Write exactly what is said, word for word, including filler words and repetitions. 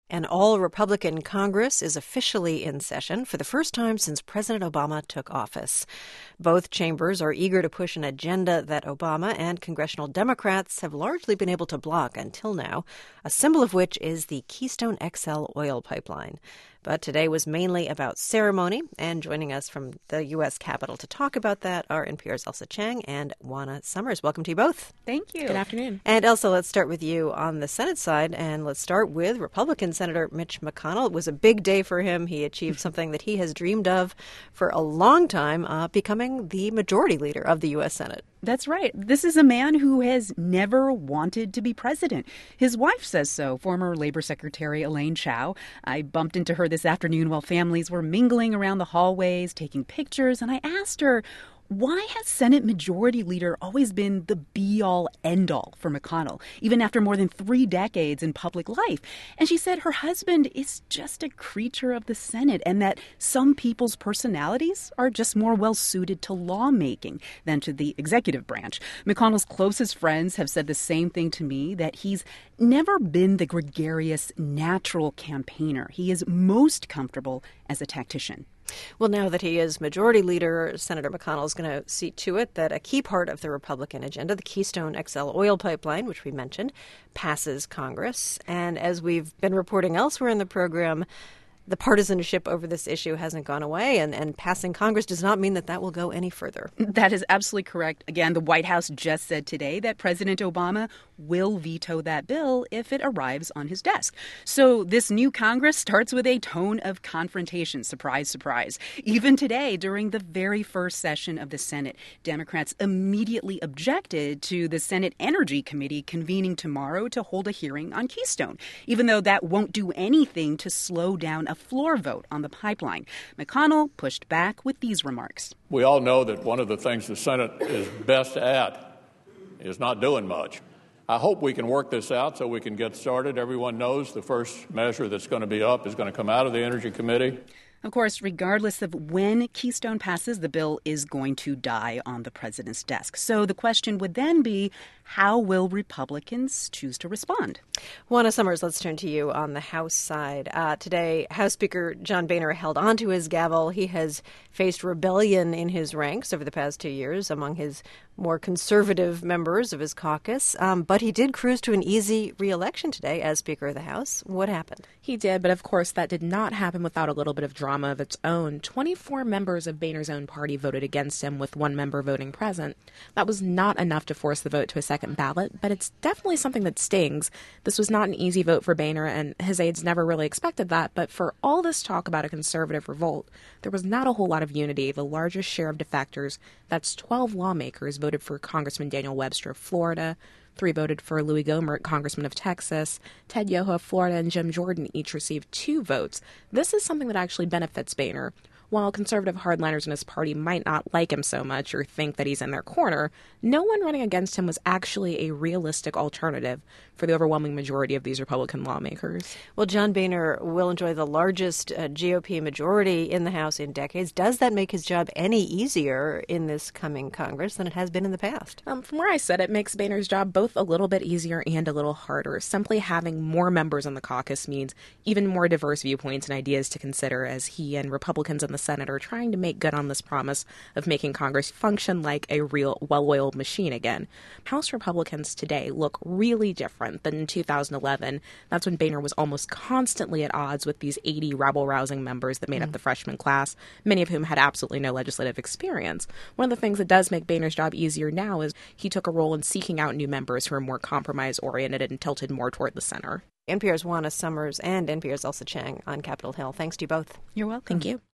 An all-Republican Congress is officially in session for the first time since President Obama took office. Both chambers are eager to push an agenda that Obama and congressional Democrats have largely been able to block until now, a symbol of which is the Keystone X L oil pipeline. But today was mainly about ceremony, and joining us from the U S Capitol to talk about that are N P R's Ailsa Chang and Juana Summers. Welcome to you both. Thank you. Good afternoon. And Ailsa, let's start with you on the Senate side, and let's start with Republican Senator Mitch McConnell. It was a big day for him. He achieved something that he has dreamed of for a long time, uh, becoming the majority leader of the U S Senate. That's right. This is a man who has never wanted to be president. His wife says so, former Labor Secretary Elaine Chao. I bumped into her this afternoon while families were mingling around the hallways, taking pictures, and I asked her, why has Senate Majority Leader always been the be-all, end-all for McConnell, even after more than three decades in public life? And she said her husband is just a creature of the Senate and that some people's personalities are just more well-suited to lawmaking than to the executive branch. McConnell's closest friends have said the same thing to me, that he's never been the gregarious, natural campaigner. He is most comfortable as a tactician. Well, now that he is majority leader, Senator McConnell is going to see to it that a key part of the Republican agenda, the Keystone X L oil pipeline, which we mentioned, passes Congress. And as we've been reporting elsewhere in the program, the partisanship over this issue hasn't gone away, and, and passing Congress does not mean that that will go any further. That is absolutely correct. Again, the White House just said today that President Obama will veto that bill if it arrives on his desk. So this new Congress starts with a tone of confrontation. Surprise, surprise. Even today, during the very first session of the Senate, Democrats immediately objected to the Senate Energy Committee convening tomorrow to hold a hearing on Keystone, even though that won't do anything to slow down a floor vote on the pipeline. McConnell pushed back with these remarks. We all know that one of the things the Senate is best at is not doing much. I hope we can work this out so we can get started. Everyone knows the first measure that's going to be up is going to come out of the Energy Committee. Of course, regardless of when Keystone passes, the bill is going to die on the president's desk. So the question would then be, how will Republicans choose to respond? Juana Summers, let's turn to you on the House side. Uh, today, House Speaker John Boehner held onto his gavel. He has faced rebellion in his ranks over the past two years among his more conservative members of his caucus. Um, but he did cruise to an easy re-election today as Speaker of the House. What happened? He did, but of course that did not happen without a little bit of drama of its own. twenty-four members of Boehner's own party voted against him, with one member voting present. That was not enough to force the vote to a second ballot, but it's definitely something that stings. This was not an easy vote for Boehner, and his aides never really expected that. But for all this talk about a conservative revolt, there was not a whole lot of unity. The largest share of defectors, that's twelve lawmakers, voted for Congressman Daniel Webster of Florida. Three voted for Louis Gohmert, Congressman of Texas. Ted Yoho of Florida and Jim Jordan each received two votes. This is something that actually benefits Boehner. While conservative hardliners in his party might not like him so much or think that he's in their corner, no one running against him was actually a realistic alternative for the overwhelming majority of these Republican lawmakers. Well, John Boehner will enjoy the largest uh, G O P majority in the House in decades. Does that make his job any easier in this coming Congress than it has been in the past? Um, from where I sit, it makes Boehner's job both a little bit easier and a little harder. Simply having more members in the caucus means even more diverse viewpoints and ideas to consider as he and Republicans in the Senate are trying to make good on this promise of making Congress function like a real well-oiled machine again. House Republicans today look really different than in two thousand eleven. That's when Boehner was almost constantly at odds with these eighty rabble-rousing members that made mm. up the freshman class, many of whom had absolutely no legislative experience. One of the things that does make Boehner's job easier now is he took a role in seeking out new members who are more compromise-oriented and tilted more toward the center. N P R's Juana Summers and N P R's Ailsa Chang on Capitol Hill. Thanks to you both. You're welcome. Thank you.